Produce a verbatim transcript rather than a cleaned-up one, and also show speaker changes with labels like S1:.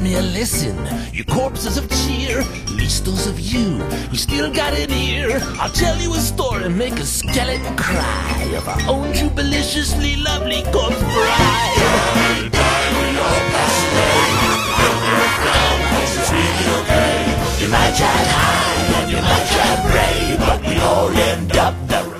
S1: me a lesson. Your corpses of cheer, at least those of you who still got an ear. I'll tell you a story, make a skeleton cry of our own jubiliciously lovely corpse bride. Die, die, we all pass away. Don't look down, cause it's really okay. You might try high and you might try brave, but we all end up the